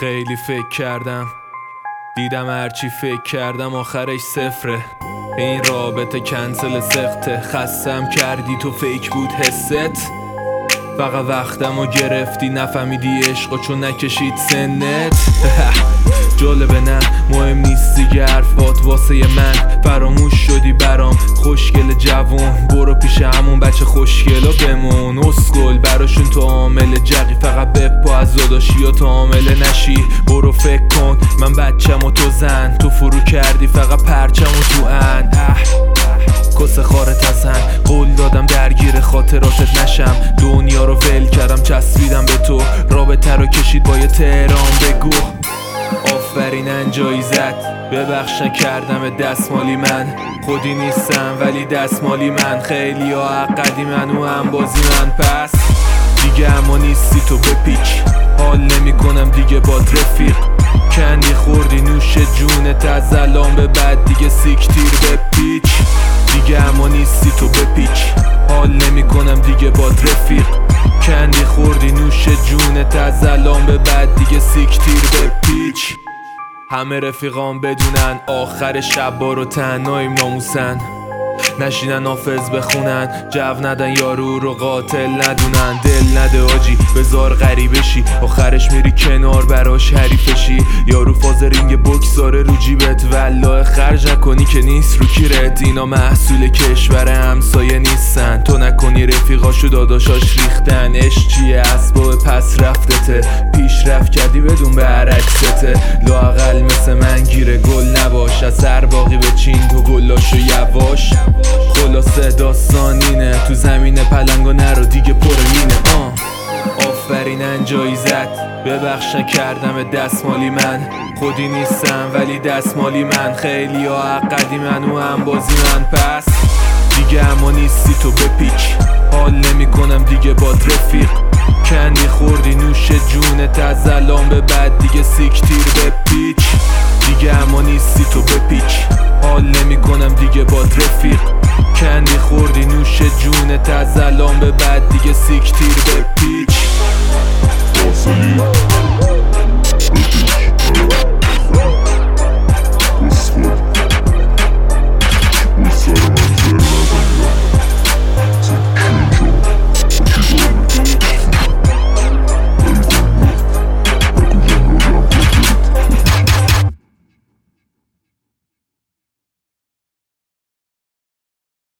خیلی فکر کردم، دیدم هرچی فکر کردم آخرش صفره. این رابطه کنسل سخته، خستم کردی تو فیک بود حست. فقط وقتمو گرفتی نفهمیدی عشقو چون نکشید سنت. جالبه نه مهم نیست دیگه حرفات واسه من، فراموش شدی برام خوشگل جوون. برو پیش همون بچه خوشگلا بمون، اسکل براشون تو عامل جقی. فقط بپا از داداشی و تو عامل نشی. برو فکر کن من بچم و تو زن، تو فرو کردی فقط پرچم و تو کس خارت هستن. قول دادم درگیر خاطراتت نشم، دنیا رو ول کردم چسبیدم به تو. رابطه رو کشید با یه تهران بگو آفرین انجایی زد. ببخش نکردم دستمالی من، خودی نیستم ولی دستمالی من. خیلی ها عقدی منو هم بازی من، پس دیگه اما نیستی تو بپیچ. حال نمی کنم دیگه باد رفیق، کندی خوردی نوش جونت از الان به بعد دیگه سیکتیر بپیچ. دیگه اما نیستی تو بپیچ، حال نمی کنم دیگه باد رفیق، کندی خوردی نوش جونت از الان به بعد دیگه سیکتیر بپیچ. همه رفیقام بدونن آخر شب بارو تنهاییم ناموسن، نشینن حافظ بخونن، جو ندن یارو رو قاتل ندونن. دل نده آجی بزار غریبشی، آخرش میری کنار براش حریفشی. یارو فاز رینگ بکساره رو جیبت، والله خرج نکنی که نیست رو کیرت. اینا محصول کشور همسایه نیستن، تو نکنی رفیقاشو داداشاش ریختن. عشق چیه اسباب پس رفتته، پیشرفت کردی بدون برعکسته. لااقل مثل من گیره گل نباش، از هر باقی به چین تو گلاشو یواش. خلاصه داستان اینه، تو زمین پلنگا نرو دیگه پر مینه. آفرین انجایی زد. ببخش نکردم دستمالی من، خودی نیستم ولی دستمالی من. خیلی ها عقدی منو هم بازی من، پس دیگه اما نیستی تو بپیچ. حال نمی کنم دیگه باد رفیق، کندی خوردی نوش جونت از الان به بعد دیگه سیکتیر بپیچ. دیگه اما نیستی تو بپیچ، حال نمی کنم دیگه باد رفیق، کندی خوردی نوش جونت از الان به بعد دیگه سیکتیر بپیچ.